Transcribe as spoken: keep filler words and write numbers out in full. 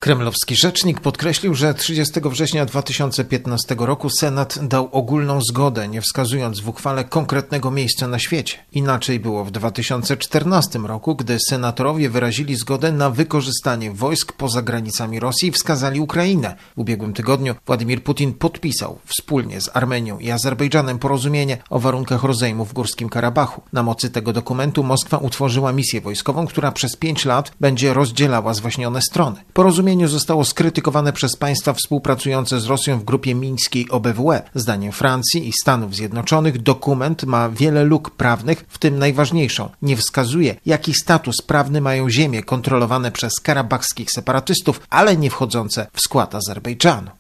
Kremlowski rzecznik podkreślił, że trzydziestego września dwa tysiące piętnastego roku Senat dał ogólną zgodę, nie wskazując w uchwale konkretnego miejsca na świecie. Inaczej było w dwa tysiące czternastym roku, gdy senatorowie wyrazili zgodę na wykorzystanie wojsk poza granicami Rosji i wskazali Ukrainę. W ubiegłym tygodniu Władimir Putin podpisał wspólnie z Armenią i Azerbejdżanem porozumienie o warunkach rozejmu w Górskim Karabachu. Na mocy tego dokumentu Moskwa utworzyła misję wojskową, która przez pięć lat będzie rozdzielała zwaśnione strony. Porozumienie zostało skrytykowane przez państwa współpracujące z Rosją w grupie mińskiej O B W E. Zdaniem Francji i Stanów Zjednoczonych dokument ma wiele luk prawnych, w tym najważniejszą. Nie wskazuje, jaki status prawny mają ziemie kontrolowane przez karabachskich separatystów, ale nie wchodzące w skład Azerbejdżanu.